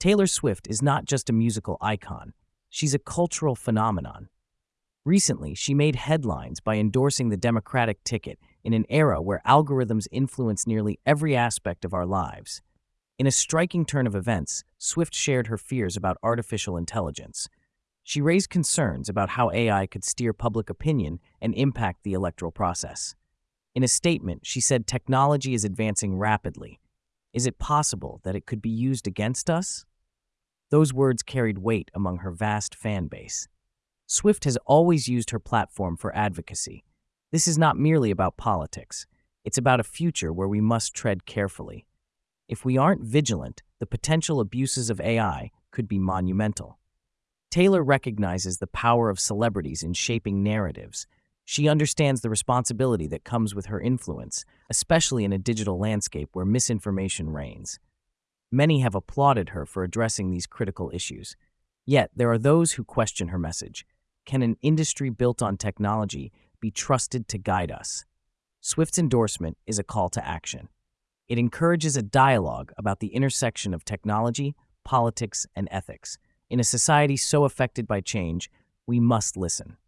Taylor Swift is not just a musical icon, she's a cultural phenomenon. Recently, she made headlines by endorsing the Democratic ticket in an era where algorithms influence nearly every aspect of our lives. In a striking turn of events, Swift shared her fears about artificial intelligence. She raised concerns about how AI could steer public opinion and impact the electoral process. In a statement, she said technology is advancing rapidly. Is it possible that it could be used against us? Those words carried weight among her vast fan base. Swift has always used her platform for advocacy. This is not merely about politics. It's about a future where we must tread carefully. If we aren't vigilant, the potential abuses of AI could be monumental. Taylor recognizes the power of celebrities in shaping narratives. She understands the responsibility that comes with her influence, especially in a digital landscape where misinformation reigns. Many have applauded her for addressing these critical issues. Yet, there are those who question her message. Can an industry built on technology be trusted to guide us? Swift's endorsement is a call to action. It encourages a dialogue about the intersection of technology, politics, and ethics. In a society so affected by change, we must listen.